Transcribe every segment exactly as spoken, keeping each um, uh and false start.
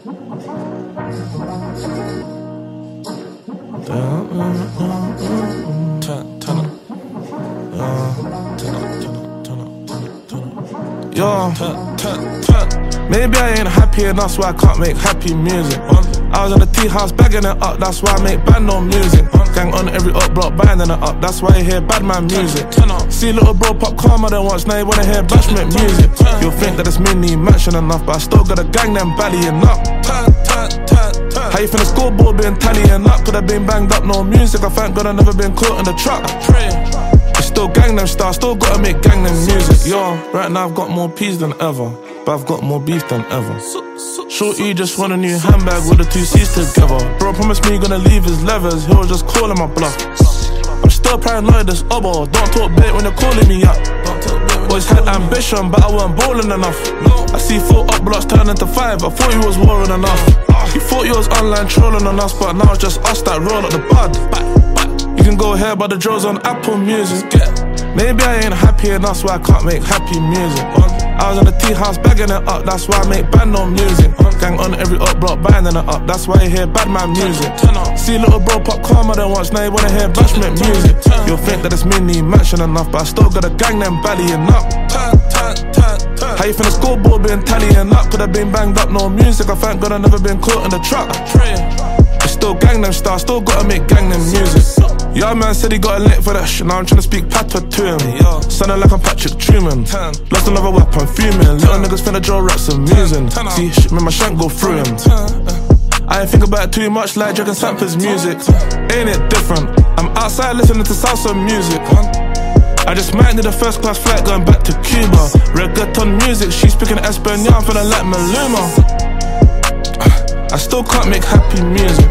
Turn, turn up. Uh, turn up, turn up, turn up, turn up, turn up. Yo, turn, turn, turn. Maybe I ain't happy enough, so I can't make happy music. I was in the tea house bagging it up, that's why I make bad no music. Gang on every up block, binding it up, that's why you hear bad man music. See little bro pop calmer than once, now you wanna hear bashment music. You'll think that it's mini mansion enough, but I still gotta gang them ballying up. How you finna scoreboard been tallying up? Could've been banged up, no music, I thank God I never been caught in the truck. It's still gang them stars, still gotta make gang them music. Yo, right now I've got more peas than ever, but I've got more beef than ever. Shorty just want a new handbag with the two C's together. Bro promised me he gonna leave his levers, he was just calling my bluff. I'm still paranoid this obo, don't talk bait when you're calling me up. Always had ambition, but I weren't balling enough. I see four up blocks turn into five, I thought you was warring enough. You thought you was online trolling on us, but now it's just us that roll up the bud. You can go here, but the drills on Apple Music. Maybe I ain't happy enough, so I can't make happy music. I was in the tea house bagging it up, that's why I make bad no music. Gang on every up block, binding it up, that's why you hear bad man music. See little bro pop calmer than once, now you wanna hear bashment music. You'll think that it's mini mansion enough, but I still gotta gang them ballying up. How you finna scoreboard been tallying up? Could've been banged up, no music, I thank God I never been caught in the truck. It's still gang them stars, still gotta make gang them music. Yeah, man said he got a lit for that shit, now I'm tryna speak patois to him. Sounding like I'm Patrick Truman, lost another weapon, fuming. Little niggas finna draw raps amusing. See, shit made my shank go through him. I ain't think about it too much like Dragon Sampler's music. Ain't it different? I'm outside listening to salsa music. I just might need a first class flight going back to Cuba. Reggaeton music, she's speaking Espanol, I'm feeling like Maluma. I still can't make happy music.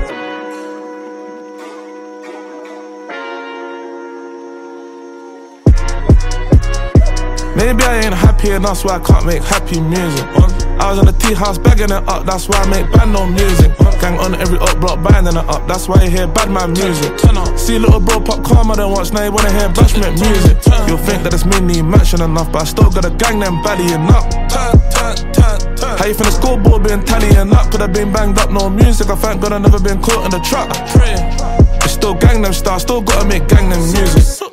Maybe I ain't happy enough, so I can't make happy music. I was in the tea house bagging it up, that's why I make bad no music. Gang on every up block, binding it up, that's why you hear bad man music. See little bro pop calmer than once, now you wanna hear bashment music. You'll think that it's mini mansion enough, but I still gotta gang them ballying up. How you finna scoreboard been tallying up? Could've been banged up, no music, I thank God I never been caught in the truck. It's still gang them stars, still gotta make gang them music.